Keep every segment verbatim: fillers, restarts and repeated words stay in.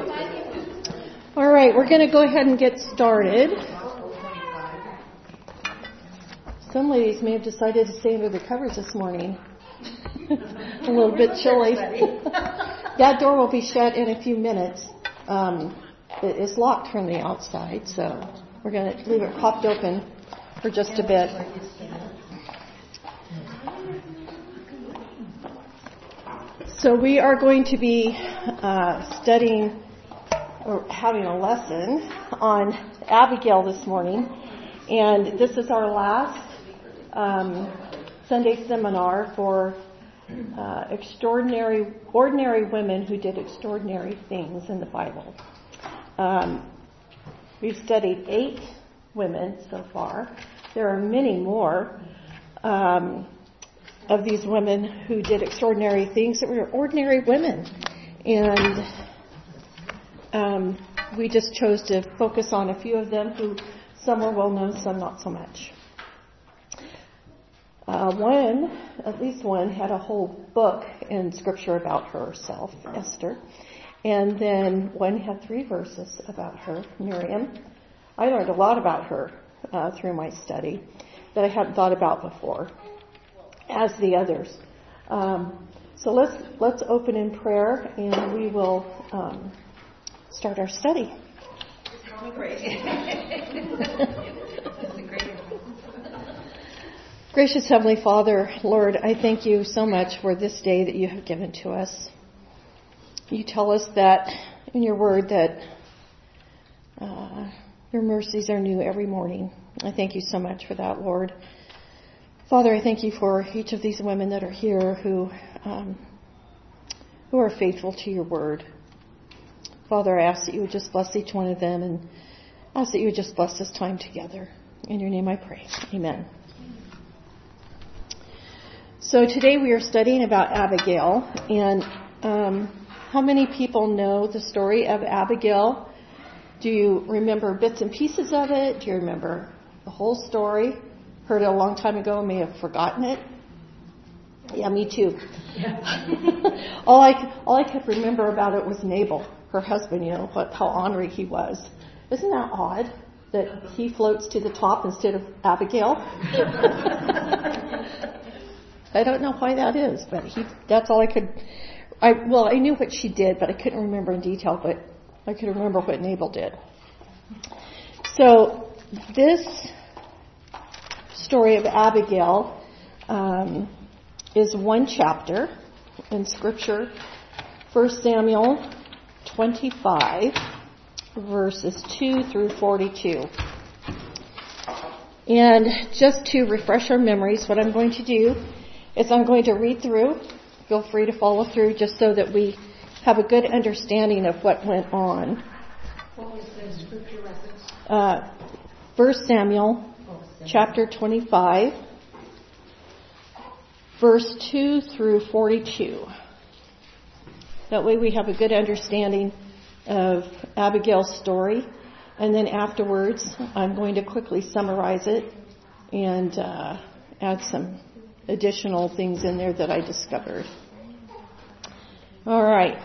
All right, we're going to go ahead and get started. Some ladies may have decided to stay under the covers this morning. A little bit chilly. That door will be shut in a few minutes. Um, it is locked from the outside, so we're going to leave it popped open for just a bit. So we are going to be uh, studying or having a lesson on Abigail this morning, and this is our last um, Sunday seminar for uh, extraordinary, ordinary women who did extraordinary things in the Bible. Um, we've studied eight women so far. There are many more um, of these women who did extraordinary things that were ordinary women, and Um, we just chose to focus on a few of them who some are well known, some not so much. Uh, one, at least one, had a whole book in Scripture about herself, Esther. And then one had three verses about her, Miriam. I learned a lot about her uh, through my study that I hadn't thought about before, as the others. Um, so let's let's open in prayer, and we will Um, start our study. Great. Gracious Heavenly Father, Lord, I thank you so much for this day that you have given to us. You tell us that in your word that uh, your mercies are new every morning. I thank you so much for that, Lord. Father, I thank you for each of these women that are here who um, who are faithful to your word. Father, I ask that you would just bless each one of them, and ask that you would just bless this time together. In your name I pray. Amen. So today we are studying about Abigail, and um, how many people know the story of Abigail? Do you remember bits and pieces of it? Do you remember the whole story? Heard it a long time ago, may have forgotten it. Yeah, me too. all I all I could remember about it was Nabal, her husband, you know, what, how ornery he was. Isn't that odd that he floats to the top instead of Abigail? I don't know why that is, but he, that's all I could, I, well, I knew what she did, but I couldn't remember in detail, but I could remember what Nabal did. So this story of Abigail um, is one chapter in Scripture, First Samuel twenty-five, verses two through forty-two. And just to refresh our memories, what I'm going to do is I'm going to read through. Feel free to follow through just so that we have a good understanding of what went on. What was the scripture reference? Uh, First Samuel, chapter twenty-five, verse two through forty-two. That way we have a good understanding of Abigail's story. And then afterwards, I'm going to quickly summarize it and uh, add some additional things in there that I discovered. All right.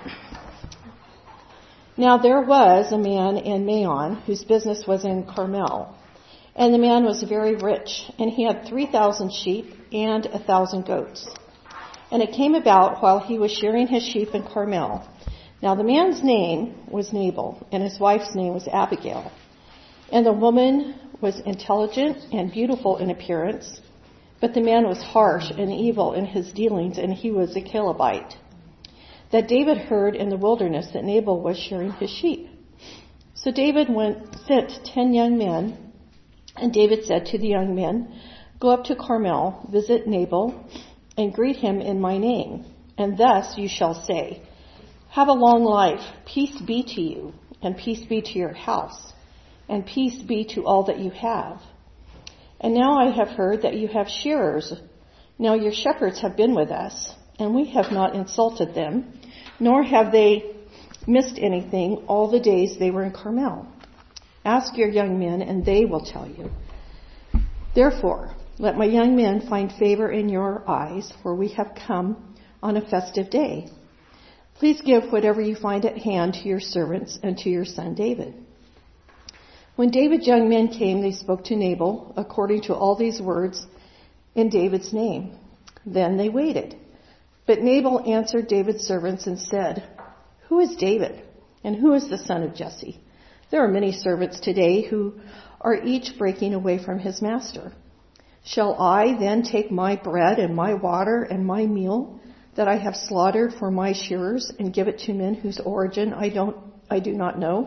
Now there was a man in Maon whose business was in Carmel. And the man was very rich, and he had three thousand sheep and a thousand goats. And it came about while he was shearing his sheep in Carmel. Now the man's name was Nabal, and his wife's name was Abigail. And the woman was intelligent and beautiful in appearance, but the man was harsh and evil in his dealings, and he was a Calebite. That David heard in the wilderness that Nabal was shearing his sheep. So David went, sent ten young men, and David said to the young men, "Go up to Carmel, visit Nabal, and greet him in my name. And thus you shall say, 'Have a long life, peace be to you, and peace be to your house, and peace be to all that you have. And now I have heard that you have shearers. Now your shepherds have been with us, and we have not insulted them, nor have they missed anything all the days they were in Carmel. Ask your young men, and they will tell you. Therefore, let my young men find favor in your eyes, for we have come on a festive day. Please give whatever you find at hand to your servants and to your son David." When David's young men came, they spoke to Nabal according to all these words in David's name. Then they waited. But Nabal answered David's servants and said, "Who is David, and who is the son of Jesse? There are many servants today who are each breaking away from his master. Shall I then take my bread and my water and my meal that I have slaughtered for my shearers and give it to men whose origin I don't, I do not know?"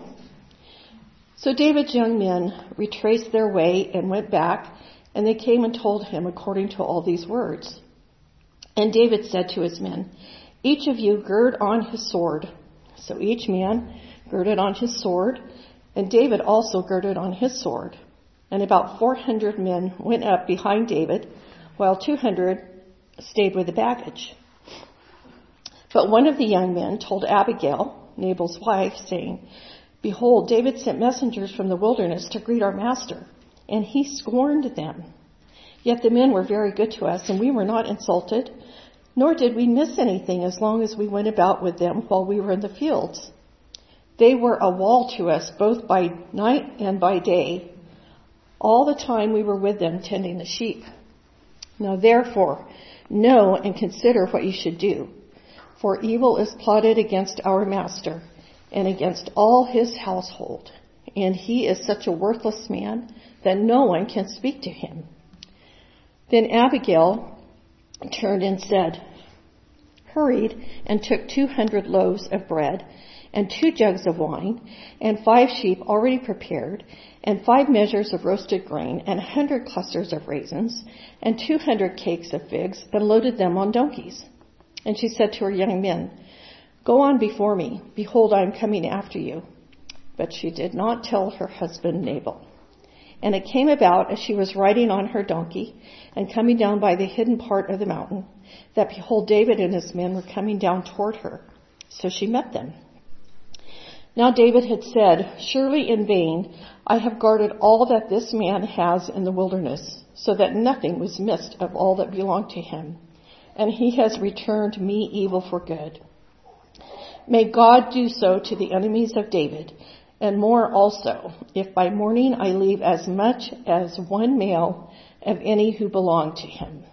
So David's young men retraced their way and went back, and they came and told him according to all these words. And David said to his men, "Each of you gird on his sword." So each man girded on his sword, and David also girded on his sword. And about four hundred men went up behind David, while two hundred stayed with the baggage. But one of the young men told Abigail, Nabal's wife, saying, "Behold, David sent messengers from the wilderness to greet our master, and he scorned them. Yet the men were very good to us, and we were not insulted, nor did we miss anything as long as we went about with them while we were in the fields. They were a wall to us both by night and by day, all the time we were with them tending the sheep. Now therefore, know and consider what you should do, for evil is plotted against our master and against all his household, and he is such a worthless man that no one can speak to him." Then Abigail turned and said, hurried and took two hundred loaves of bread and two jugs of wine and five sheep already prepared and five measures of roasted grain and a hundred clusters of raisins and two hundred cakes of figs and loaded them on donkeys. And she said to her young men, "Go on before me. Behold, I am coming after you." But she did not tell her husband Nabal. And it came about as she was riding on her donkey and coming down by the hidden part of the mountain, that behold, David and his men were coming down toward her. So she met them. Now David had said, "Surely in vain I have guarded all that this man has in the wilderness, so that nothing was missed of all that belonged to him. And he has returned me evil for good. May God do so to the enemies of David, and more also, if by morning I leave as much as one male of any who belong to him."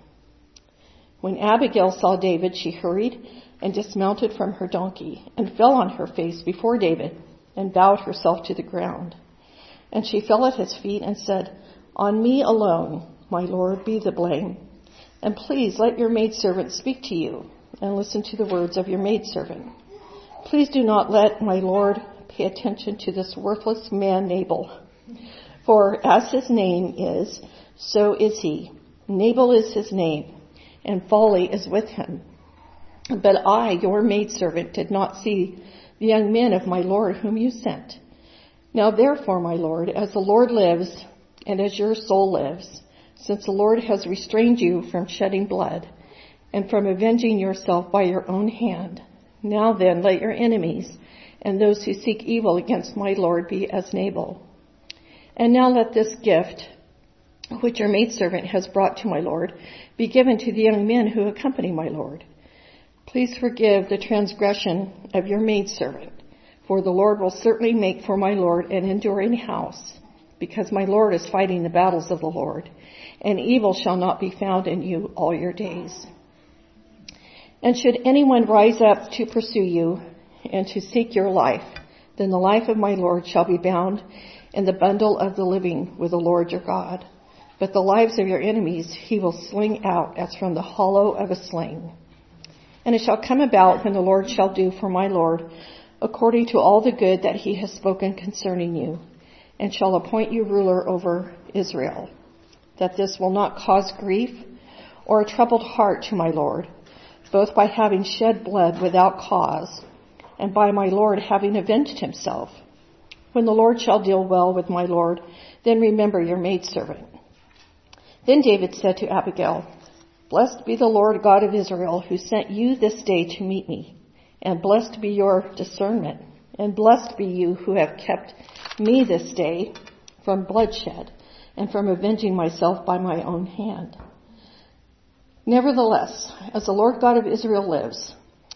When Abigail saw David, she hurried and dismounted from her donkey and fell on her face before David and bowed herself to the ground. And she fell at his feet and said, "On me alone, my Lord, be the blame. And please let your maidservant speak to you and listen to the words of your maidservant. Please do not let my Lord pay attention to this worthless man Nabal. For as his name is, so is he. Nabal is his name, and folly is with him. But I, your maidservant, did not see the young men of my Lord whom you sent. Now therefore, my Lord, as the Lord lives, and as your soul lives, since the Lord has restrained you from shedding blood, and from avenging yourself by your own hand, now then let your enemies and those who seek evil against my Lord be as Nabal. And now let this gift, which your maidservant has brought to my Lord, be given to the young men who accompany my Lord. Please forgive the transgression of your maidservant, for the Lord will certainly make for my Lord an enduring house, because my Lord is fighting the battles of the Lord, and evil shall not be found in you all your days. And should anyone rise up to pursue you and to seek your life, then the life of my Lord shall be bound in the bundle of the living with the Lord your God. But the lives of your enemies he will sling out as from the hollow of a sling. And it shall come about when the Lord shall do for my Lord according to all the good that he has spoken concerning you, and shall appoint you ruler over Israel, that this will not cause grief or a troubled heart to my Lord, both by having shed blood without cause, and by my Lord having avenged himself. When the Lord shall deal well with my Lord, then remember your maidservant." Then David said to Abigail, "Blessed be the Lord God of Israel, who sent you this day to meet me, and blessed be your discernment, and blessed be you who have kept me this day from bloodshed, and from avenging myself by my own hand. Nevertheless, as the Lord God of Israel lives,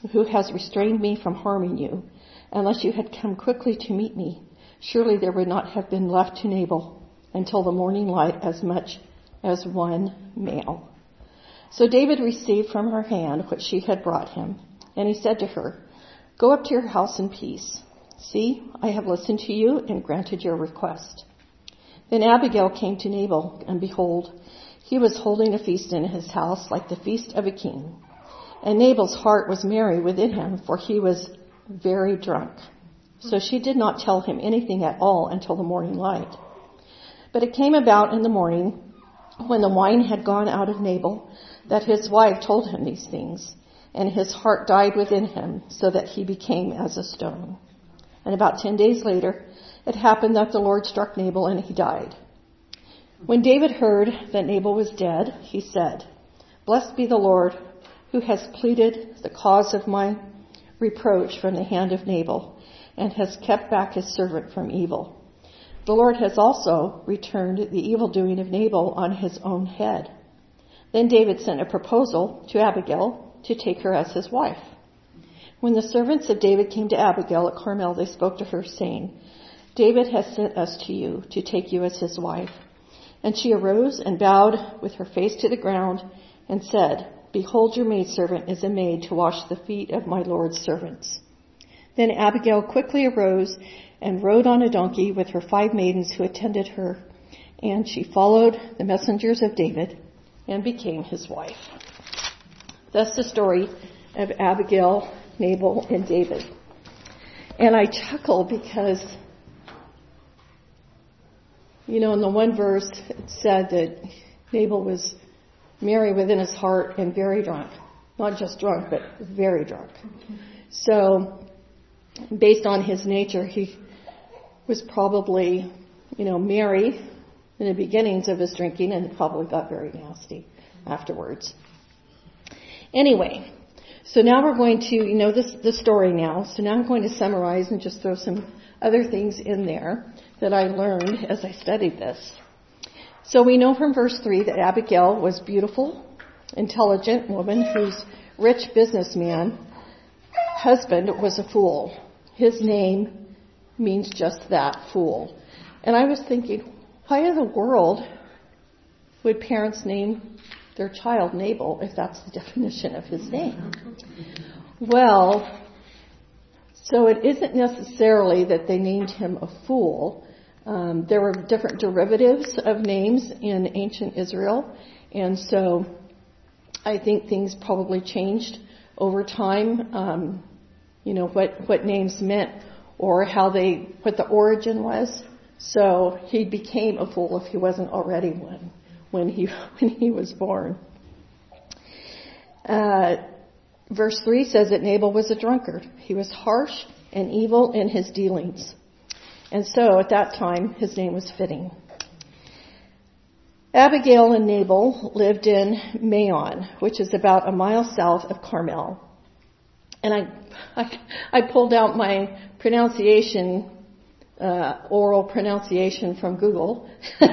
who has restrained me from harming you. Unless you had come quickly to meet me, surely there would not have been left to Nabal until the morning light as much as one male. So David received from her hand what she had brought him, and he said to her, Go up to your house in peace. See, I have listened to you and granted your request. Then Abigail came to Nabal, and behold, he was holding a feast in his house like the feast of a king. And Nabal's heart was merry within him, for he was very drunk. So she did not tell him anything at all until the morning light. But it came about in the morning, when the wine had gone out of Nabal, that his wife told him these things, and his heart died within him, so that he became as a stone. And about ten days later, it happened that the Lord struck Nabal, and he died. When David heard that Nabal was dead, he said, Blessed be the Lord, who has pleaded the cause of my reproach from the hand of Nabal, and has kept back his servant from evil. The Lord has also returned the evil doing of Nabal on his own head. Then David sent a proposal to Abigail to take her as his wife. When the servants of David came to Abigail at Carmel, they spoke to her, saying, David has sent us to you to take you as his wife. And she arose and bowed with her face to the ground and said, Behold, your maidservant is a maid to wash the feet of my Lord's servants. Then Abigail quickly arose and rode on a donkey with her five maidens who attended her, and she followed the messengers of David and became his wife. That's the story of Abigail, Nabal, and David. And I chuckle because, you know, in the one verse it said that Nabal was merry within his heart and very drunk. Not just drunk, but very drunk. So, based on his nature, he was probably, you know, merry in the beginnings of his drinking and probably got very nasty afterwards. Anyway, so now we're going to, you know, this the story now. So now I'm going to summarize and just throw some other things in there that I learned as I studied this. So we know from verse three that Abigail was beautiful, intelligent woman whose rich businessman husband was a fool. His name means just that, fool. And I was thinking, why in the world would parents name their child Nabal if that's the definition of his name? Well, so it isn't necessarily that they named him a fool. Um, there were different derivatives of names in ancient Israel, and so I think things probably changed over time. Um, you know, what, what names meant or how they, what the origin was. So he became a fool if he wasn't already one when he, when he was born. Uh, verse three says that Nabal was a drunkard. He was harsh and evil in his dealings. And so at that time, his name was fitting. Abigail and Nabal lived in Maon, which is about a mile south of Carmel. And I, I, I pulled out my pronunciation, uh, oral pronunciation from Google.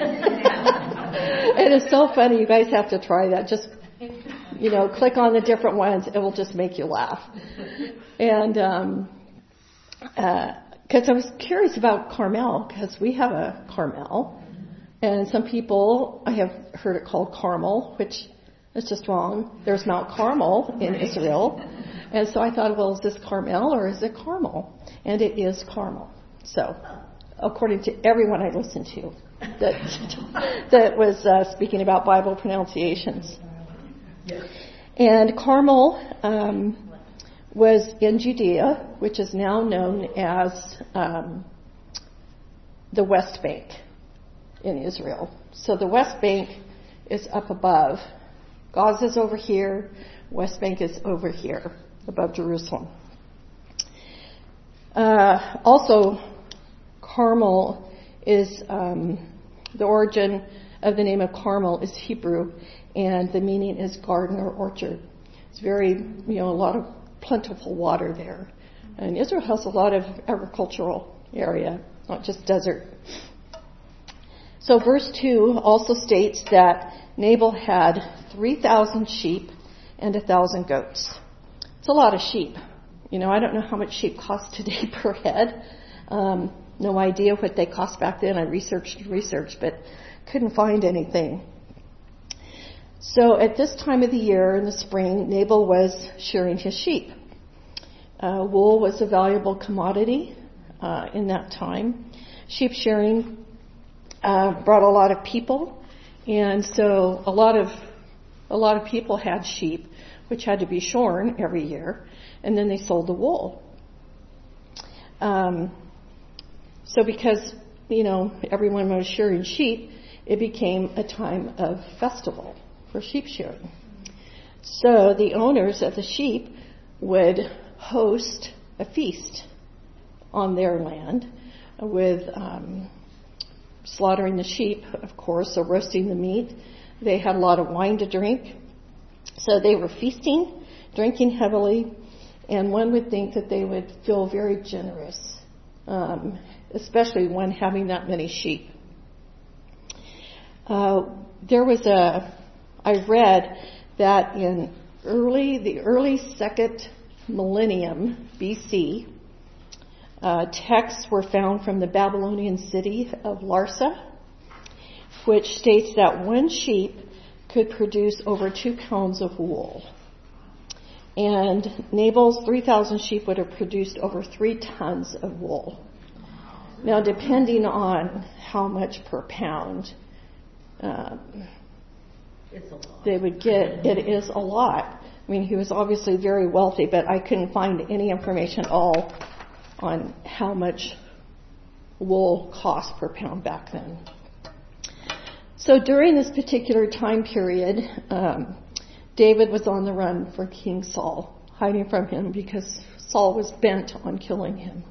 It is so funny. You guys have to try that. Just, you know, click on the different ones. It will just make you laugh. And, um, uh, cause I was curious about Carmel, because we have a Carmel. And some people, I have heard it called Carmel, which is just wrong. There's Mount Carmel in Israel. And so I thought, well, is this Carmel or is it Carmel? And it is Carmel. So, according to everyone I listened to that that was uh, speaking about Bible pronunciations. And Carmel um, was in Judea, which is now known as um, the West Bank in Israel. So the West Bank is up above. Gaza's over here. West Bank is over here, above Jerusalem. Uh, also, Carmel is, um, the origin of the name of Carmel is Hebrew, and the meaning is garden or orchard. It's very, you know, a lot of plentiful water there. And Israel has a lot of agricultural area, not just desert. So verse two also states that Nabal had three thousand sheep and one thousand goats. It's a lot of sheep. You know, I don't know how much sheep cost today per head. Um, no idea what they cost back then. I researched and researched, but couldn't find anything. So at this time of the year in the spring, Nabal was shearing his sheep. Uh, wool was a valuable commodity uh, in that time. Sheep shearing uh, brought a lot of people, and so a lot of a lot of people had sheep, which had to be shorn every year, and then they sold the wool. Um, so because you know everyone was shearing sheep, it became a time of festival for sheep shearing. So the owners of the sheep would host a feast on their land with um, slaughtering the sheep, of course, so roasting the meat. They had a lot of wine to drink. So they were feasting, drinking heavily, and one would think that they would feel very generous, um, especially when having that many sheep. Uh, there was a, I read that in early, the early second millennium B C, uh, texts were found from the Babylonian city of Larsa, which states that one sheep could produce over two pounds of wool. And Nabal's three thousand sheep would have produced over three tons of wool. Now, depending on how much per pound um, it's a lot. they would get, it is a lot. I mean, he was obviously very wealthy, but I couldn't find any information at all on how much wool cost per pound back then. So during this particular time period, um, David was on the run for King Saul, hiding from him because Saul was bent on killing him.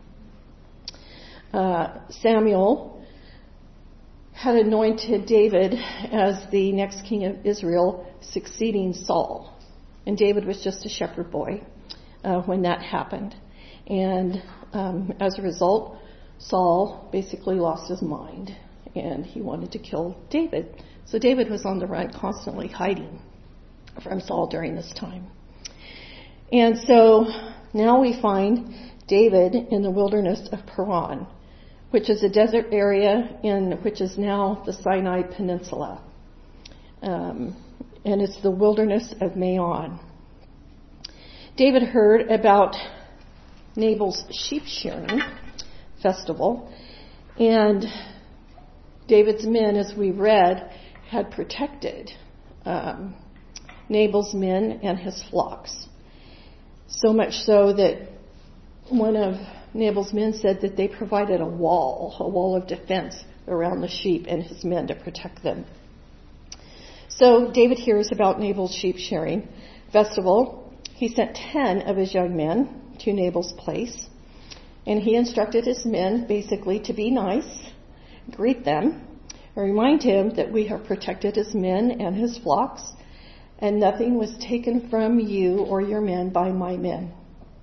Uh, Samuel had anointed David as the next king of Israel, succeeding Saul. And David was just a shepherd boy uh, when that happened. And um, as a result, Saul basically lost his mind, and he wanted to kill David. So David was on the run, constantly hiding from Saul during this time. And so now we find David in the wilderness of Paran, which is a desert area in which is now the Sinai Peninsula. Um, and it's the wilderness of Maon. David heard about Nabal's sheep shearing festival, and David's men, as we read, had protected um, Nabal's men and his flocks. So much so that one of Nabal's men said that they provided a wall, a wall of defense around the sheep and his men to protect them. So David hears about Nabal's sheep shearing festival. He sent ten of his young men to Nabal's place, and he instructed his men basically to be nice, greet them, and remind him that we have protected his men and his flocks, and nothing was taken from you or your men by my men.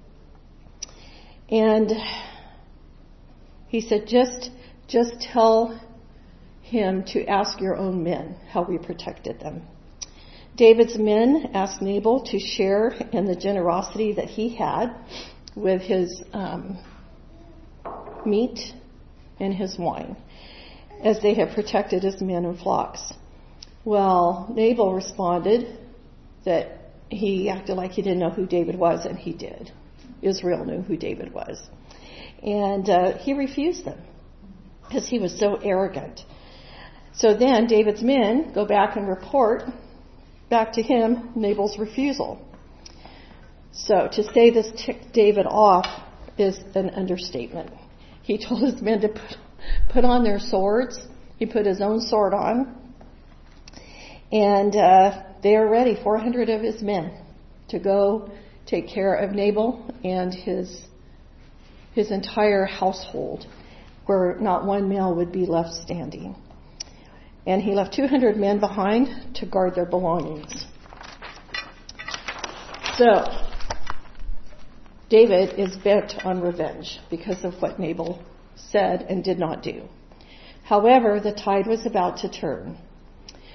And he said, just, just tell him to ask your own men how we protected them. David's men asked Nabal to share in the generosity that he had with his um, meat and his wine, as they had protected his men and flocks. Well, Nabal responded that he acted like he didn't know who David was, and he did. Israel knew who David was. And uh, he refused them because he was so arrogant. So then David's men go back and report back to him Nabal's refusal. So to say this ticked David off is an understatement. He told his men to put, put on their swords. He put his own sword on. And uh, they are ready, four hundred of his men, to go take care of Nabal and his his entire household, where not one male would be left standing. And he left two hundred men behind to guard their belongings. So, David is bent on revenge because of what Nabal said and did not do. However, the tide was about to turn.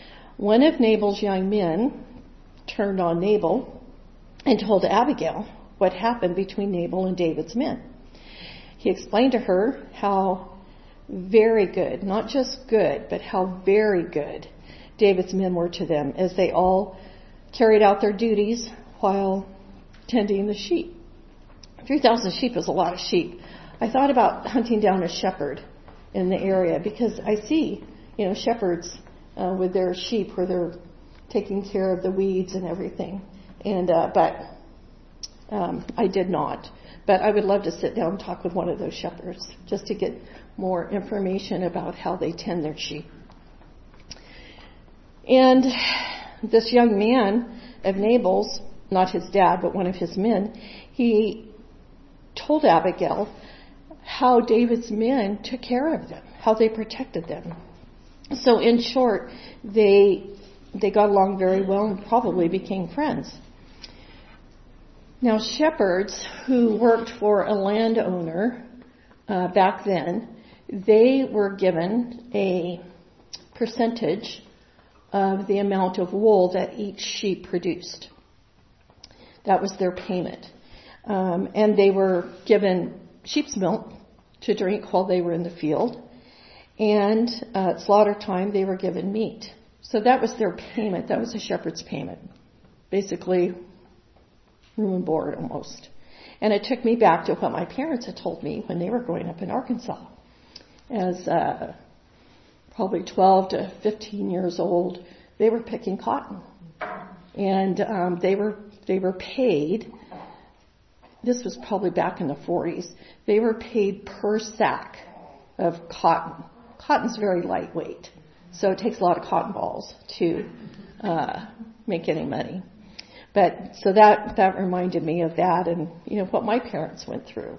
One of Nabal's young men turned on Nabal and told Abigail what happened between Nabal and David's men. He explained to her how very good, not just good, but how very good David's men were to them as they all carried out their duties while tending the sheep. three thousand sheep is a lot of sheep. I thought about hunting down a shepherd in the area because I see, you know, shepherds uh, with their sheep where they're taking care of the weeds and everything. And uh, but um, I did not. But I would love to sit down and talk with one of those shepherds just to get more information about how they tend their sheep. And this young man of Nabal's, not his dad, but one of his men, he told Abigail how David's men took care of them, how they protected them. So in short, they they got along very well and probably became friends. Now, shepherds who worked for a landowner uh, back then, they were given a percentage of the amount of wool that each sheep produced. That was their payment. Um, and they were given sheep's milk to drink while they were in the field. And uh, at slaughter time, they were given meat. So that was their payment. That was a shepherd's payment. Basically, room and board almost. And it took me back to what my parents had told me when they were growing up in Arkansas. As uh, probably twelve to fifteen years old, they were picking cotton. And um, they were they were paid, this was probably back in the forties, they were paid per sack of cotton. Cotton's very lightweight, so it takes a lot of cotton balls to uh, make any money. But so that that reminded me of that and, you know, what my parents went through.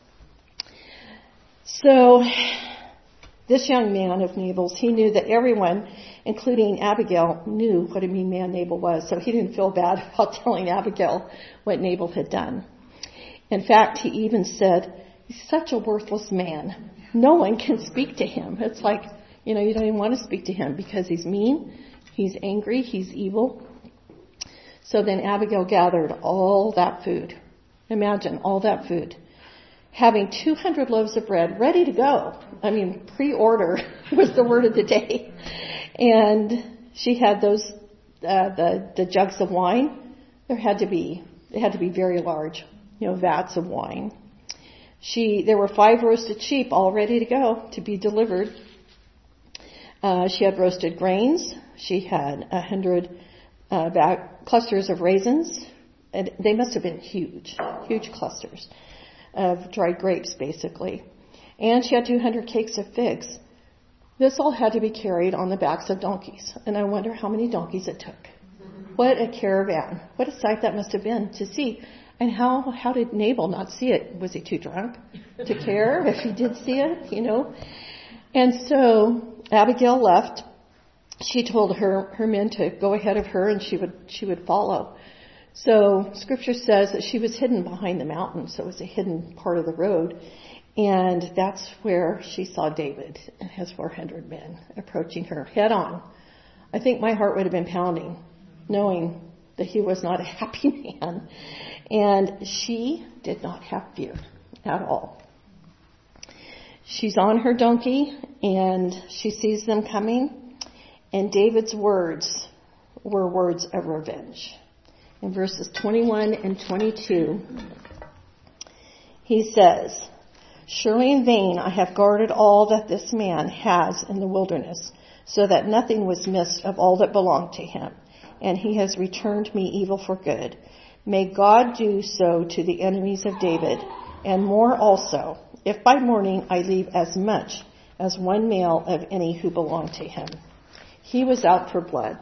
So this young man of Nabal's, he knew that everyone, including Abigail, knew what a mean man Nabal was. So he didn't feel bad about telling Abigail what Nabal had done. In fact, he even said, he's such a worthless man. No one can speak to him. It's like, you know, you don't even want to speak to him because he's mean, he's angry, he's evil. So then Abigail gathered all that food. Imagine all that food. Having two hundred loaves of bread ready to go. I mean, pre-order was the word of the day. And she had those, uh, the, the jugs of wine. There had to be, they had to be very large, you know, vats of wine. She, there were five roasted sheep all ready to go to be delivered. Uh, she had roasted grains. She had a hundred uh, back, clusters of raisins. And they must have been huge, huge clusters of dried grapes, basically. And she had two hundred cakes of figs. This all had to be carried on the backs of donkeys. And I wonder how many donkeys it took. What a caravan. What a sight that must have been to see. And how, how did Nabal not see it? Was he too drunk to care if he did see it, you know? And so Abigail left. She told her, her men to go ahead of her and she would, she would follow. So scripture says that she was hidden behind the mountain, so it was a hidden part of the road. And that's where she saw David and his four hundred men approaching her head on. I think my heart would have been pounding, knowing that he was not a happy man. And she did not have fear at all. She's on her donkey and she sees them coming. And David's words were words of revenge. In verses twenty-one and twenty-two, he says, "Surely in vain I have guarded all that this man has in the wilderness, so that nothing was missed of all that belonged to him. And he has returned me evil for good. May God do so to the enemies of David, and more also, if by morning I leave as much as one male of any who belong to him." He was out for blood.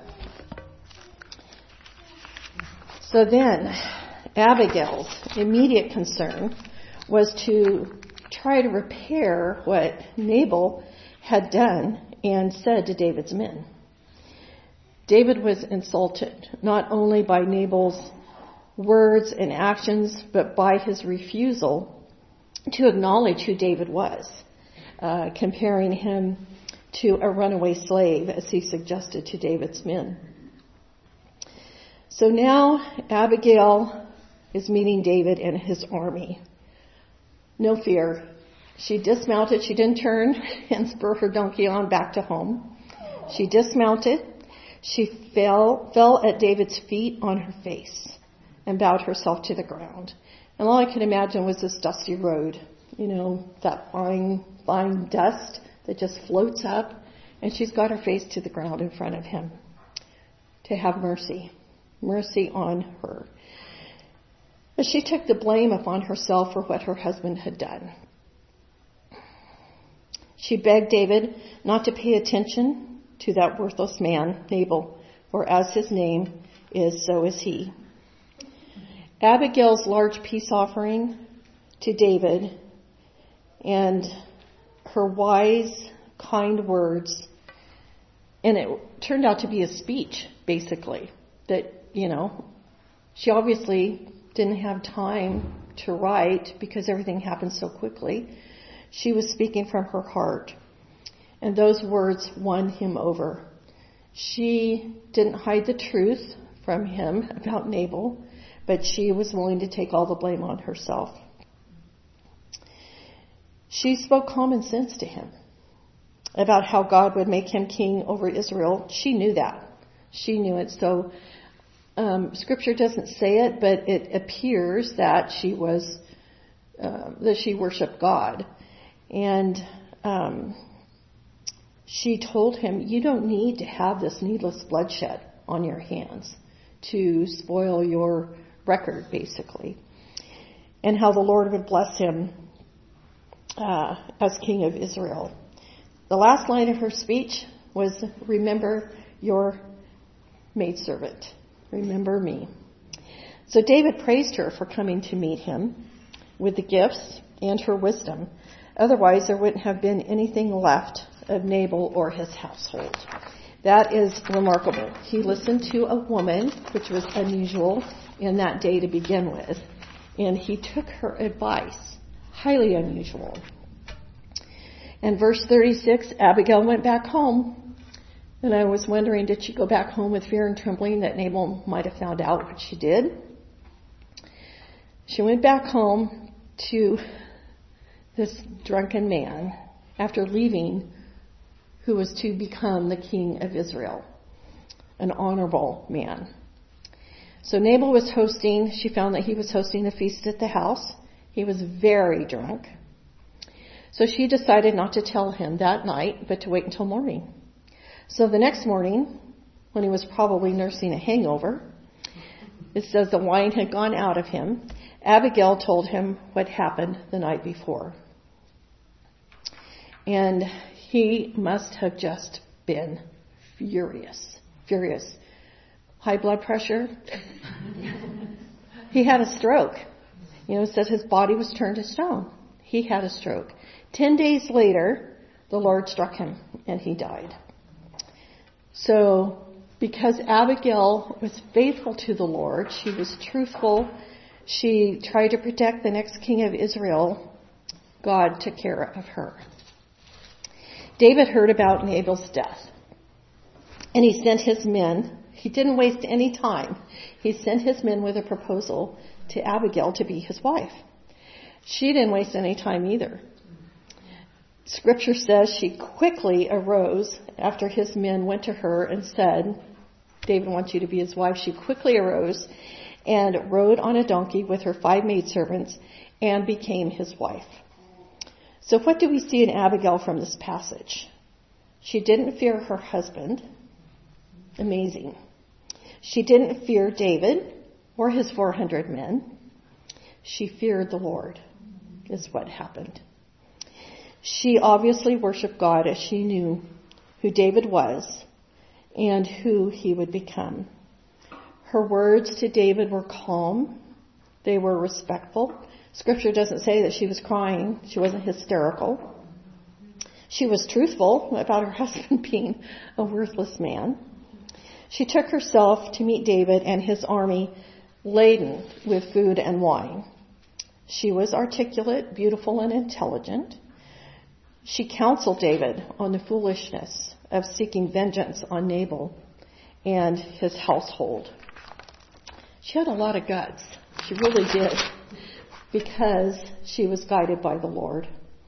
So then, Abigail's immediate concern was to try to repair what Nabal had done and said to David's men. David was insulted, not only by Nabal's words and actions, but by his refusal to acknowledge who David was, uh, comparing him to a runaway slave, as he suggested to David's men. So now Abigail is meeting David and his army. No fear. She dismounted. She didn't turn and spur her donkey on back to home. She dismounted. She fell, fell at David's feet on her face and bowed herself to the ground. And all I could imagine was this dusty road, you know, that fine, fine dust that just floats up. And she's got her face to the ground in front of him to have mercy, mercy on her. But she took the blame upon herself for what her husband had done. She begged David not to pay attention to that worthless man, Nabal, for as his name is, so is he. Abigail's large peace offering to David and her wise, kind words, and it turned out to be a speech, basically, that, you know, she obviously didn't have time to write because everything happened so quickly. She was speaking from her heart, and those words won him over. She didn't hide the truth from him about Nabal, but she was willing to take all the blame on herself. She spoke common sense to him about how God would make him king over Israel. She knew that. She knew it. So um, Scripture doesn't say it, but it appears that she was uh, that she worshipped God. And um, she told him, you don't need to have this needless bloodshed on your hands to spoil your record, basically. And how the Lord would bless him uh, as king of Israel. The last line of her speech was, remember your maidservant. Remember me. So David praised her for coming to meet him with the gifts and her wisdom. Otherwise, there wouldn't have been anything left of Nabal or his household. That is remarkable. He listened to a woman, which was unusual in that day to begin with, and he took her advice. Highly unusual. And verse thirty-six, Abigail went back home. And I was wondering, did she go back home with fear and trembling that Nabal might have found out what she did? She went back home to this drunken man after leaving, who was to become the king of Israel, an honorable man. So Nabal was hosting, she found that he was hosting a feast at the house. He was very drunk. So she decided not to tell him that night, but to wait until morning. So the next morning, when he was probably nursing a hangover, it says the wine had gone out of him. Abigail told him what happened the night before. And he must have just been furious. Furious. High blood pressure. He had a stroke. You know, it says his body was turned to stone. He had a stroke. Ten days later, the Lord struck him and he died. So, because Abigail was faithful to the Lord, she was truthful, she tried to protect the next king of Israel, God took care of her. David heard about Nabal's death, and he sent his men. He didn't waste any time. He sent his men with a proposal to Abigail to be his wife. She didn't waste any time either. Scripture says she quickly arose after his men went to her and said, David wants you to be his wife. She quickly arose and rode on a donkey with her five maidservants and became his wife. So what do we see in Abigail from this passage? She didn't fear her husband. Amazing. She didn't fear David or his four hundred men. She feared the Lord, is what happened. She obviously worshiped God as she knew who David was and who he would become. Her words to David were calm. They were respectful. Scripture doesn't say that she was crying. She wasn't hysterical. She was truthful about her husband being a worthless man. She took herself to meet David and his army laden with food and wine. She was articulate, beautiful, and intelligent. She counseled David on the foolishness of seeking vengeance on Nabal and his household. She had a lot of guts. She really did, because she was guided by the Lord.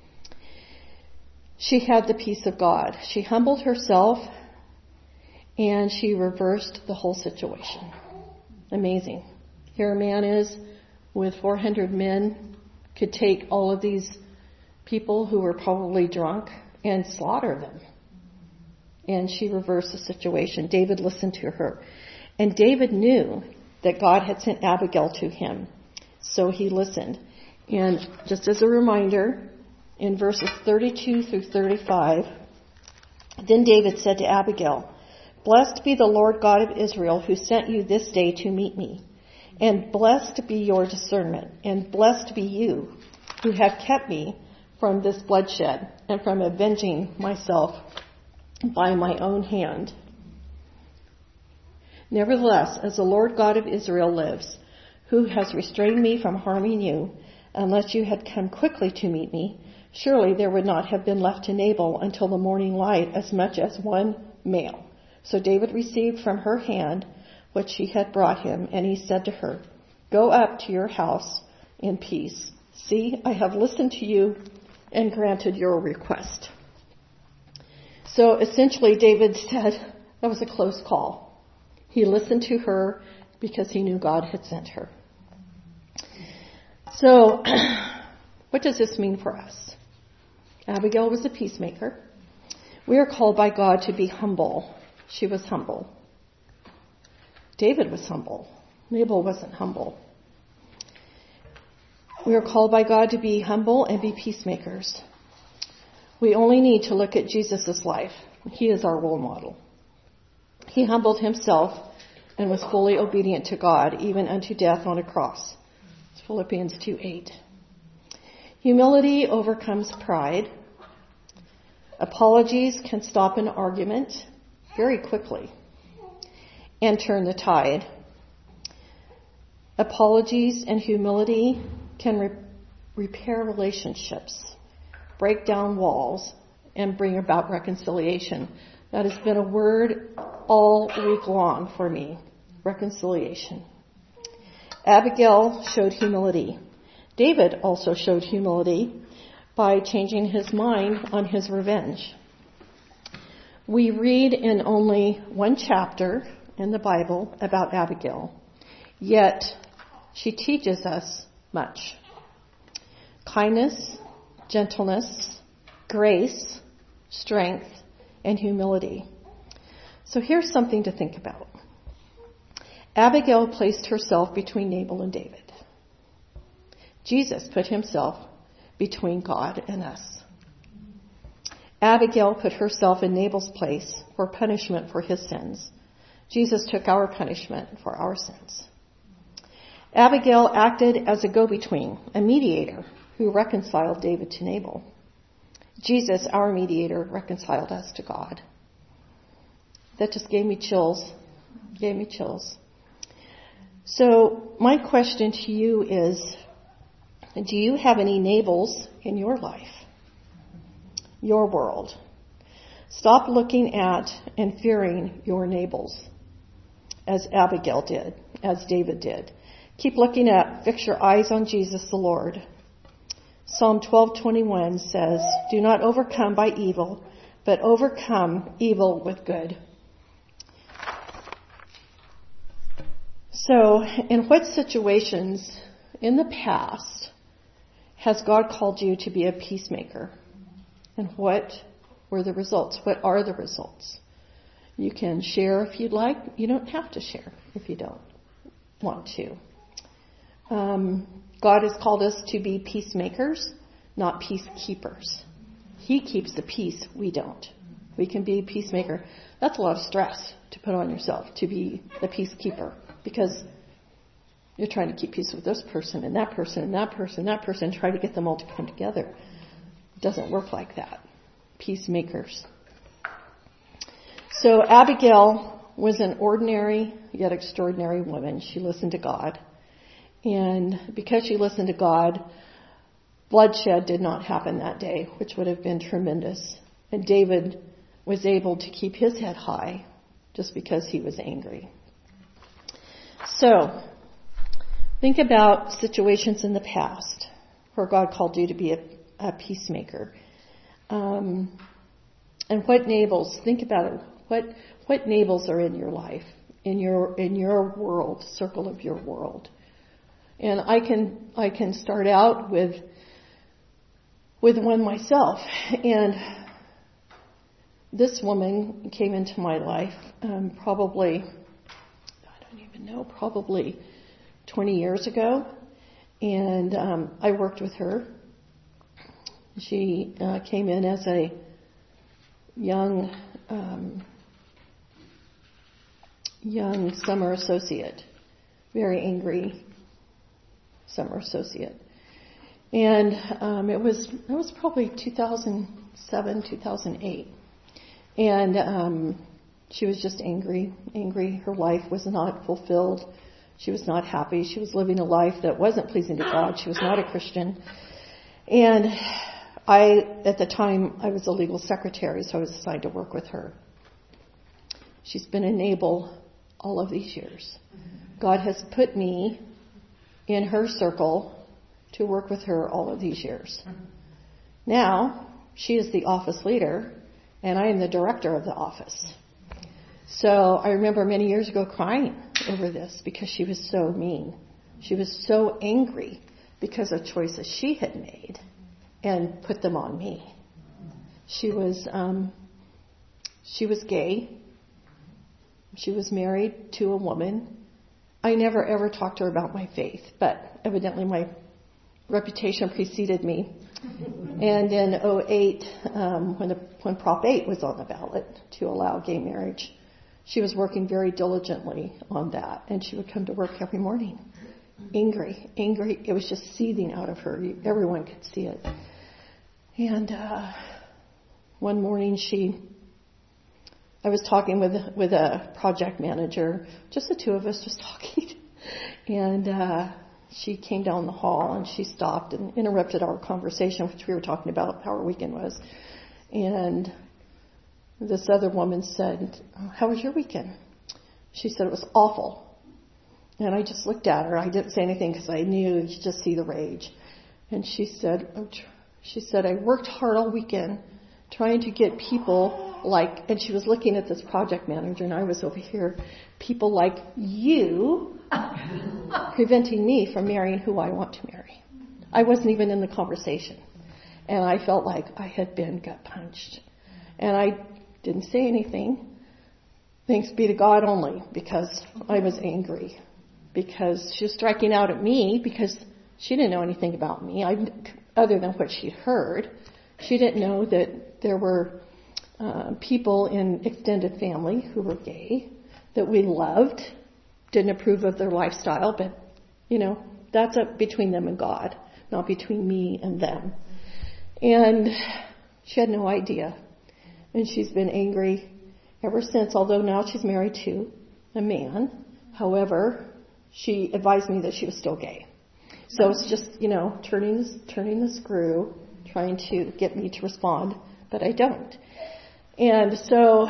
She had the peace of God. She humbled herself, and she reversed the whole situation. Amazing. Here a man is with four hundred men, could take all of these people who were probably drunk and slaughter them. And she reversed the situation. David listened to her. And David knew that God had sent Abigail to him. So he listened. And just as a reminder, in verses thirty-two through thirty-five, then David said to Abigail, "Blessed be the Lord God of Israel, who sent you this day to meet me. And blessed be your discernment, and blessed be you, who have kept me from this bloodshed, and from avenging myself by my own hand. Nevertheless, as the Lord God of Israel lives, who has restrained me from harming you, unless you had come quickly to meet me, surely there would not have been left to Nabal until the morning light as much as one male." So David received from her hand what she had brought him, and he said to her, "Go up to your house in peace. See, I have listened to you and granted your request." So essentially David said that was a close call. He listened to her because he knew God had sent her. So what does this mean for us? Abigail was a peacemaker. We are called by God to be humble. She was humble. David was humble. Nabal wasn't humble. We are called by God to be humble and be peacemakers. We only need to look at Jesus' life. He is our role model. He humbled himself and was fully obedient to God, even unto death on a cross. It's Philippians two eight. Humility overcomes pride. Apologies can stop an argument very quickly and turn the tide. Apologies and humility can re- repair relationships, break down walls, and bring about reconciliation. That has been a word all week long for me. Reconciliation. Abigail showed humility. David also showed humility by changing his mind on his revenge. We read in only one chapter in the Bible about Abigail, yet she teaches us much. Kindness, gentleness, grace, strength, and humility. So here's something to think about. Abigail placed herself between Nabal and David. Jesus put himself between God and us. Abigail put herself in Nabal's place for punishment for his sins. Jesus took our punishment for our sins. Abigail acted as a go-between, a mediator who reconciled David to Nabal. Jesus, our mediator, reconciled us to God. That just gave me chills. Gave me chills. So my question to you is, do you have any Nabals in your life? Your world? Stop looking at and fearing your Nabals, as Abigail did, as David did. Keep looking up. Fix your eyes on Jesus the Lord. Psalm twelve twenty-one says, "Do not overcome by evil, but overcome evil with good." So, in what situations in the past has God called you to be a peacemaker? And what were the results? What are the results? You can share if you'd like. You don't have to share if you don't want to. Um, God has called us to be peacemakers, not peacekeepers. He keeps the peace. We don't. We can be a peacemaker. That's a lot of stress to put on yourself, to be the peacekeeper, because you're trying to keep peace with this person and that person and that person and that person, try to get them all to come together. It doesn't work like that. Peacemakers. So Abigail was an ordinary yet extraordinary woman. She listened to God. And because she listened to God, bloodshed did not happen that day, which would have been tremendous. And David was able to keep his head high just because he was angry. So, Think about situations in the past where God called you to be a, a peacemaker. Um, and what Nabals, think about it. What, what Nabals are in your life, in your, in your world, circle of your world. And I can, I can start out with, with one myself. And this woman came into my life, um, probably, I don't even know, probably twenty years ago. And, um, I worked with her. She, uh, came in as a young, um, young summer associate, very angry summer associate. And um, it was it was probably two thousand seven, two thousand eight. And um, she was just angry, angry. Her life was not fulfilled. She was not happy. She was living a life that wasn't pleasing to God. She was not a Christian. And I, at the time, I was a legal secretary, so I was assigned to work with her. She's been in Nabal all of these years. God has put me in her circle to work with her all of these years. Now, she is the office leader, and I am the director of the office. So I remember many years ago crying over this because she was so mean. She was so angry because of choices she had made and put them on me. She was, um, she was gay. She was married to a woman. I never ever talked to her about my faith, but evidently my reputation preceded me. And in oh eight, um, when, the, when Prop eight was on the ballot to allow gay marriage, she was working very diligently on that. And she would come to work every morning, angry, angry. It was just seething out of her. Everyone could see it. And uh, one morning she, I was talking with with a project manager, just the two of us just talking. And uh, she came down the hall and she stopped and interrupted our conversation, which we were talking about how our weekend was. And this other woman said, "How was your weekend?" She said, "It was awful." And I just looked at her. I didn't say anything because I knew you just see the rage. And she said, oh, she said, "I worked hard all weekend trying to get people like," and she was looking at this project manager and I was over here, "people like you preventing me from marrying who I want to marry." I wasn't even in the conversation. And I felt like I had been gut punched. And I didn't say anything. Thanks be to God only, because I was angry. Because she was striking out at me because she didn't know anything about me, I, other than what she'd heard. She didn't know that there were uh, people in extended family who were gay, that we loved, didn't approve of their lifestyle, but, you know, that's up between them and God, not between me and them. And she had no idea. And she's been angry ever since, although now she's married to a man. However, she advised me that she was still gay. So it's just, you know, turning this, turning the screw, trying to get me to respond, but I don't. And so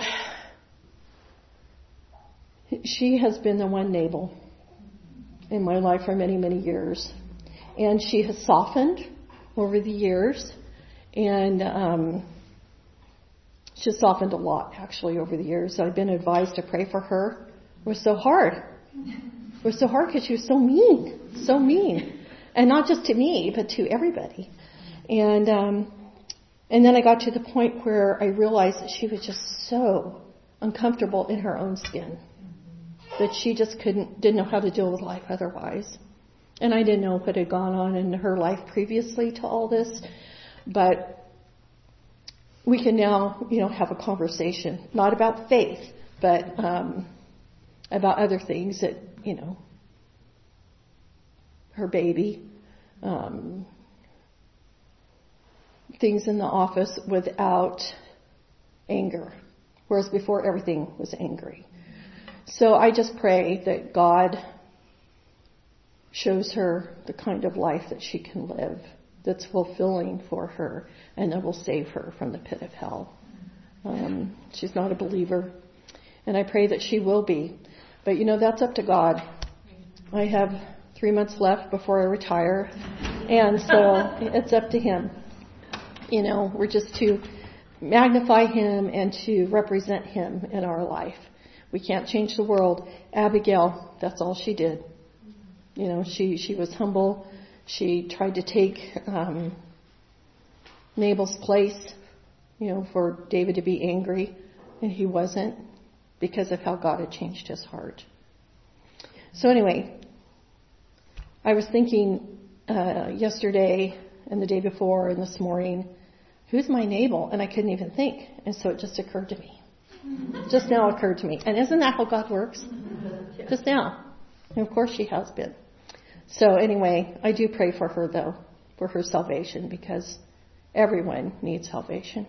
she has been the one Nabal in my life for many, many years. And she has softened over the years. And um, she's softened a lot, actually, over the years. I've been advised to pray for her. It was so hard. It was so hard because she was so mean, so mean. And not just to me, but to everybody. And um, and then I got to the point where I realized that she was just so uncomfortable in her own skin that she just couldn't, didn't know how to deal with life otherwise. And I didn't know what had gone on in her life previously to all this, but we can now, you know, have a conversation, not about faith, but um, about other things that, you know, her baby, um, things in the office without anger, whereas before everything was angry. So I just pray that God shows her the kind of life that she can live that's fulfilling for her and that will save her from the pit of hell. Um, she's not a believer, and I pray that she will be. But, you know, that's up to God. I have three months left before I retire. And so it's up to him. You know, we're just to magnify him and to represent him in our life. We can't change the world. Abigail, that's all she did. You know, she, she was humble. She tried to take um, Nabal's place, you know, for David to be angry, and he wasn't because of how God had changed his heart. So anyway, I was thinking uh, yesterday and the day before and this morning, who's my Nabal? And I couldn't even think. And so it just occurred to me. Just now occurred to me. And isn't that how God works? Just now. And of course she has been. So anyway, I do pray for her though, for her salvation, because everyone needs salvation.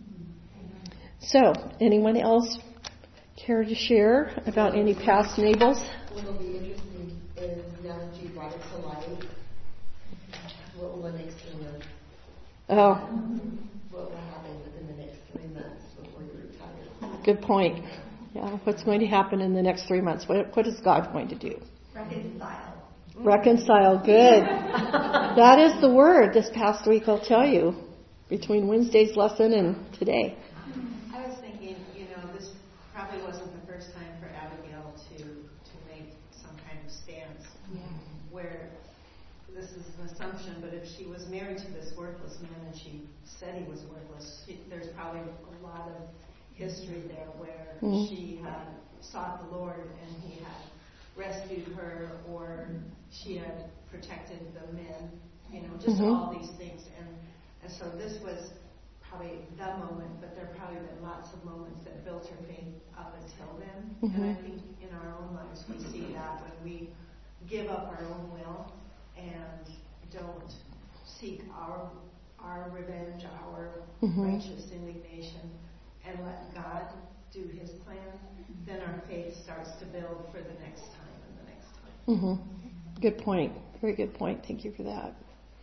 So, anyone else care to share about any past Nabals? What will be interesting is now that you brought it to light, what will the next three months? Oh. What will happen within the next three months before you retire? Good point. Yeah, what's going to happen in the next three months? What, what is God going to do? Reconcile. Reconcile. Good. That is the word this past week, I'll tell you, between Wednesday's lesson and today. I was thinking, you know, this probably wasn't the first time for Abigail to to make some kind of stance. Yeah. Where this is an assumption, but if she was married to this worthless man and she said he was worthless, she, there's probably a lot of history there where mm-hmm. she had sought the Lord and he had rescued her, or she had protected the men, you know, just mm-hmm. all these things. And, and so this was probably the moment, but there probably been lots of moments that built her faith up until then. Mm-hmm. And I think in our own lives we see that when we give up our own will and don't seek our our revenge, our mm-hmm. righteous indignation, and let God do his plan, then our faith starts to build for the next time and the next time. Mm-hmm. Good point. Very good point. Thank you for that.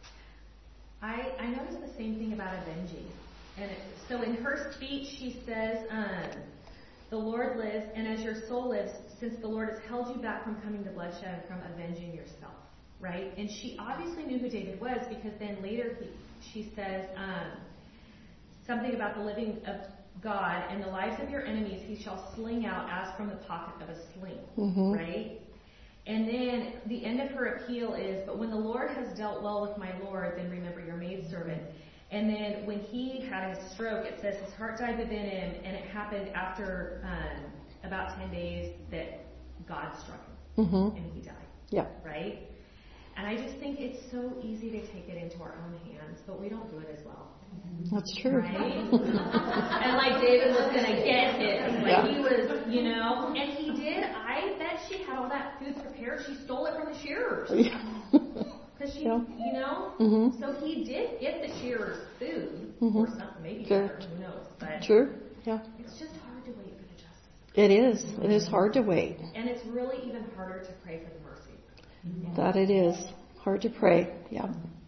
I, I noticed the same thing about avenging. And it, so in her speech, she says, um, the Lord lives, and as your soul lives, since the Lord has held you back from coming to bloodshed and from avenging yourself, right? And she obviously knew who David was, because then later he, she says um, something about the living of God, and the lives of your enemies he shall sling out as from the pocket of a sling, mm-hmm. right? And then the end of her appeal is, but when the Lord has dealt well with my Lord, then remember your maidservant. And then when he had his stroke, it says his heart died within him, and it happened after um, about ten days that God struck him, mm-hmm. and he died. Yeah. Right? And I just think it's so easy to take it into our own hands, but we don't do it as well. That's true. Right? And like David was going to get hit. Like yeah. he was, you know, and he did. I bet she had all that food prepared. She stole it from the shearers. Because she, yeah. you know, mm-hmm. so he did get the shearers food mm-hmm. or something, maybe sure. better, who knows. But sure, yeah. It's just hard to wait for the justice. It is. It is hard to wait. And it's really even harder to pray for the mercy. Mm-hmm. That it is. Hard to pray, yeah.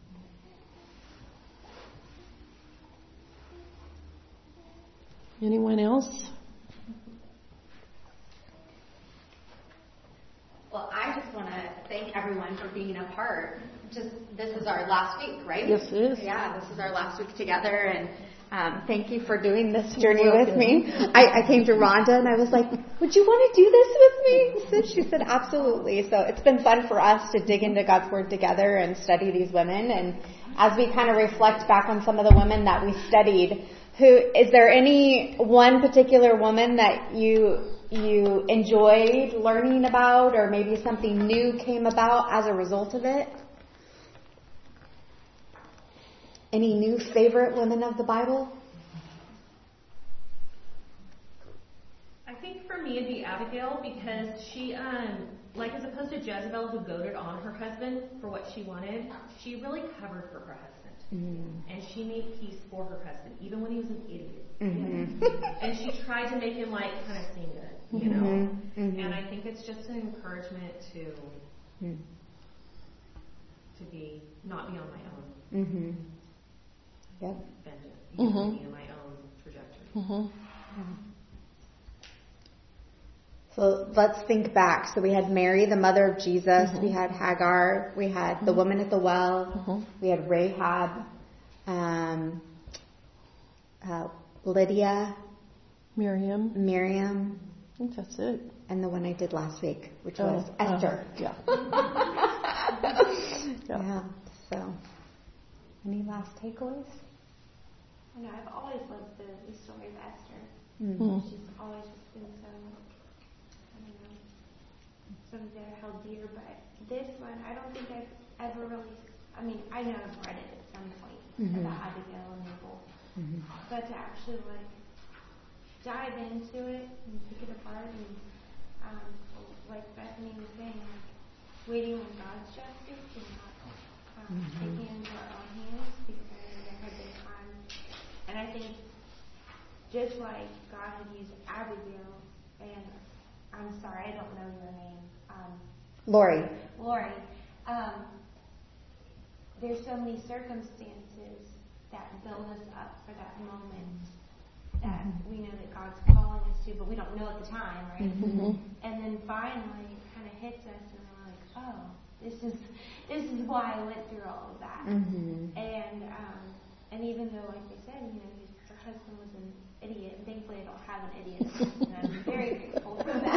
Anyone else? Well, I just want to thank everyone for being a part. Just this is our last week, right? Yes, it is. Yeah, this is our last week together, and um, thank you for doing this journey with me. I, I came to Rhonda and I was like, "Would you want to do this with me?" So she said, "Absolutely." So it's been fun for us to dig into God's Word together and study these women. And as we kind of reflect back on some of the women that we studied, who is there any one particular woman that you you enjoyed learning about, or maybe something new came about as a result of it? Any new favorite women of the Bible? I think for me it'd be Abigail, because she, um, like as opposed to Jezebel who goaded on her husband for what she wanted, she really covered for her husband. Mm-hmm. And she made peace for her husband, even when he was an idiot. Mm-hmm. And she tried to make him like kind of seem good, you know. Mm-hmm. Mm-hmm. And I think it's just an encouragement to mm-hmm. to be not be on my own. Mm-hmm. Yep. Vengeance, mm-hmm. be in my own trajectory. Mm-hmm. So let's think back. So we had Mary, the mother of Jesus. Mm-hmm. We had Hagar. We had mm-hmm. the woman at the well. Mm-hmm. We had Rahab, um, uh, Lydia, Miriam. Miriam. I think that's it. And the one I did last week, which oh, was Esther. Uh, yeah. yeah. Yeah. So, any last takeaways? I know I've always loved the, the story of Esther. Mm-hmm. She's always just been so, I don't know, something that I held dear. But this one, I don't think I've ever really, I mean, I know I've read it at some point mm-hmm. about Abigail and Nabal. Mm-hmm. But to actually like dive into it and pick it apart and um, like Bethany was saying, like waiting on God's justice and not um, mm-hmm. taking it into our own hands, because I know there have been times, and I think just like God had used Abigail, and I'm sorry, I don't know your name, um, Lori. Lori. Um, there's so many circumstances that build us up for that moment that mm-hmm. we know that God's calling us to, but we don't know at the time, right? Mm-hmm. And then finally it kind of hits us, and we're like, oh, this is this is why I went through all of that. Mm-hmm. And um, and even though, like they said, you know, his, her husband was an idiot, and thankfully I don't have an idiot, and I'm very grateful for that.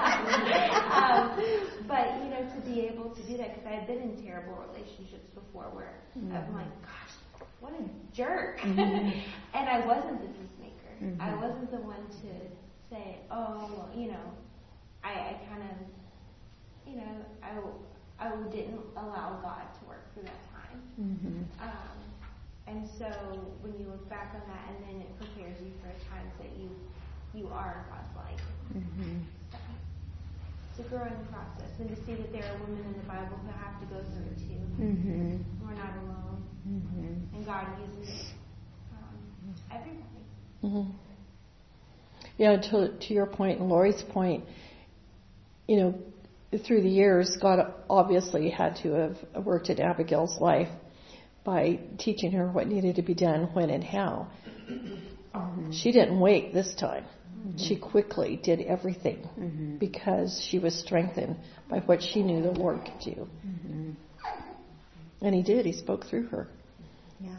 um, but you know, to be able to do that, because I had been in terrible relationships before where mm-hmm. I'm like, gosh, what a jerk. Mm-hmm. And I wasn't the peacemaker. Mm-hmm. I wasn't the one to say, oh, well, you know, I, I kind of, you know, I, I didn't allow God to work through that time. Mm-hmm. Um, and so when you look back on that, and then it prepares you for times that you you are God's light. Mm-hmm. So it's a growing process, and to see that there are women in the Bible who have to go through it too. Mm-hmm. We're not alone. Mm-hmm. And God uses it. Um, everybody. Mm-hmm. Yeah, to to your point and Lori's point, you know, through the years, God obviously had to have worked in Abigail's life by teaching her what needed to be done, when and how. Mm-hmm. She didn't wait this time. Mm-hmm. She quickly did everything mm-hmm. because she was strengthened by what she knew the Lord could do. Mm-hmm. And He did. He spoke through her. Yeah.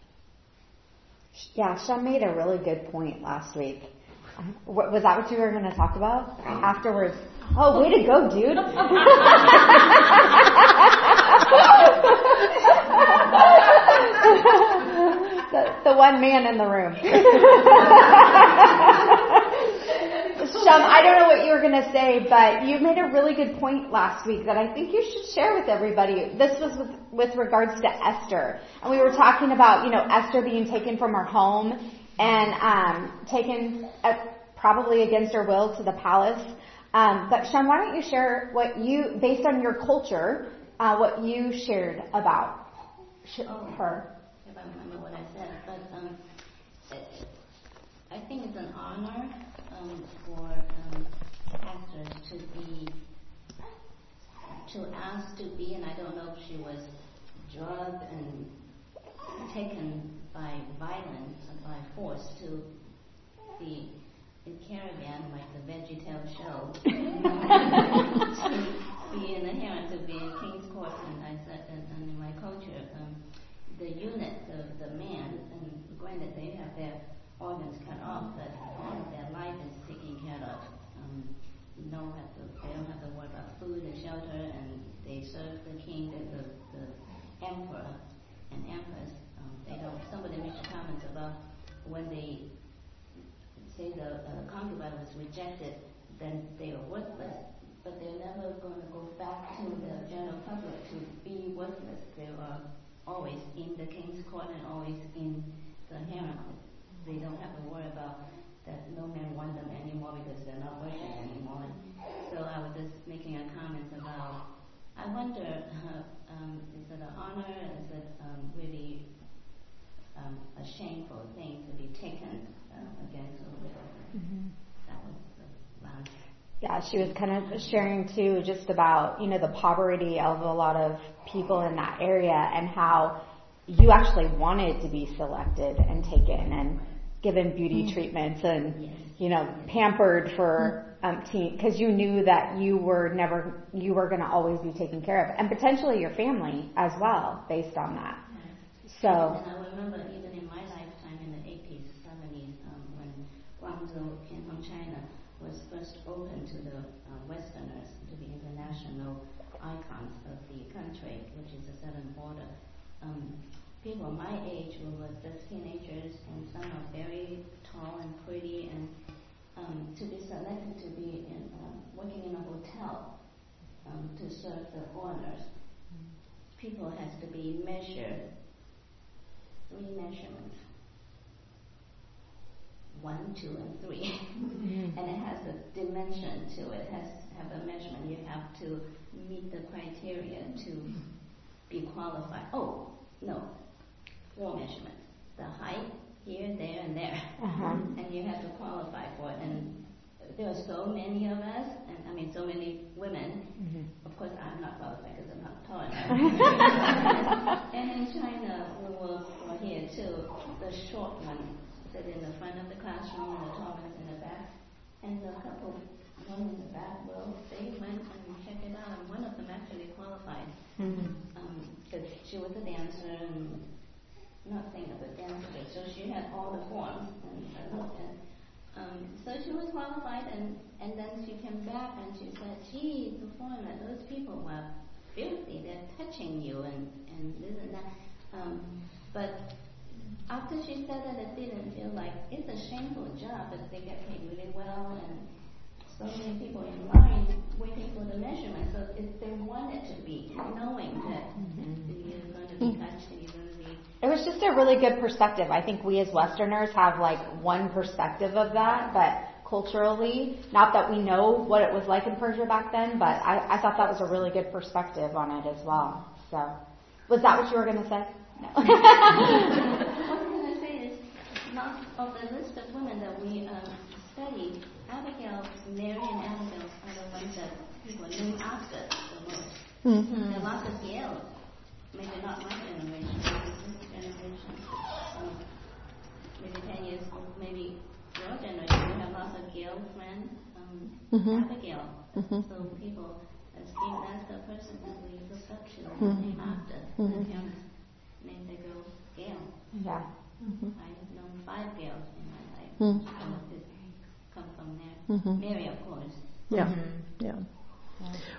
Yeah, Sean made a really good point last week. Was that what you were going to talk about afterwards? Oh, way to go, dude. the, the one man in the room. Shum, I don't know what you were going to say, but you made a really good point last week that I think you should share with everybody. This was with, with regards to Esther. And we were talking about, you know, Esther being taken from her home and um, taken uh, probably against her will to the palace. Um, but Shum, why don't you share what you, based on your culture, uh, what you shared about sh- oh, her? If I remember what I said, but um, it, I think it's an honor um, for um, pastors to be, to ask to be, and I don't know if she was drugged and taken by violence and by force to be in Caribbean, like the VeggieTale show, to be in the Heron, to be in King's Court, and I said, and, and in my culture, um, the unit, the, the man, and granted they have their organs cut off, but all of their life is taken care of. Um, no have to, they don't have to worry about food and shelter, and they serve the king, the, the, the emperor and empress. Um, they don't. Somebody made comments about when they say the uh, concubine was rejected, then they are worthless, but they're never going to go back to the general public to be worthless. They are always in the king's court and always in the harem. They don't have to worry about that no man want them anymore because they're not working anymore. So I was just making a comment about, I wonder, uh, um, is it an honor? Is it um, really um, a shameful thing to be taken uh, against a widow? Mm-hmm. That was the last. Yeah, she was kind of sharing too just about, you know, the poverty of a lot of people in that area and how you actually wanted to be selected and taken, and given beauty treatments and, you know, pampered for um, teen, because you knew that you were never, you were going to always be taken care of, and potentially your family as well, based on that. So. And I remember even in my lifetime in the eighties, seventies, um, when Guangzhou, Canton, China was first open to the uh, Westerners, to the international icons of the country, which is the southern border. Um, people my age were just teenagers, and some are very tall and pretty, and um, to be selected to be in, uh, working in a hotel um, to serve the foreigners, people has to be measured, three measurements, one, two, and three, mm-hmm. and it has a dimension to it. It has to have a measurement. You have to meet the criteria to be qualified. Oh, no. Four measurements. The height, here, there, and there. Uh-huh. And you have to qualify for it. And there are so many of us, and I mean so many women. Mm-hmm. Of course, I'm not qualified because I'm not tall enough. And in China, we were, were here too. The short one sit in the front of the classroom, and the tall ones in the back. And the couple one in the back row, they went and checked it out, and one of them actually qualified. Mm-hmm. Um, because she was a dancer and not saying of a dancer, so she had all the forms, and, and um, so she was qualified, and, and then she came back and she said, gee, the foreigner, those people were filthy, they're touching you, and, and this and that. Um, but after she said that, it didn't feel like, it's a shameful job, but they get paid really well, and so many people in line waiting for the measurement, so if they wanted to be knowing that mm-hmm. you're going to be touched and you're going to be... It was just a really good perspective. I think we as Westerners have like one perspective of that, but culturally, not that we know what it was like in Persia back then, but I, I thought that was a really good perspective on it as well. So, was that what you were going to say? No. What I was going to say is, not of the list of women that we um, studied, Abigail, Mary and Abigail are the ones that people named after the most. Mm-hmm. There are lots of Gails, maybe not my generation, maybe this generation, um, maybe ten years old, maybe your generation, we have lots of Gail friends, um, mm-hmm. Abigail. Mm-hmm. So people esteem that's the person that we look up to, mm-hmm. name after. Mm-hmm. The parents name their girl Gail. Yeah. Mm-hmm. I've known five Gails in my life. Mm-hmm. So come from there. Mm-hmm. Mary, of course. Yeah, mm-hmm. yeah.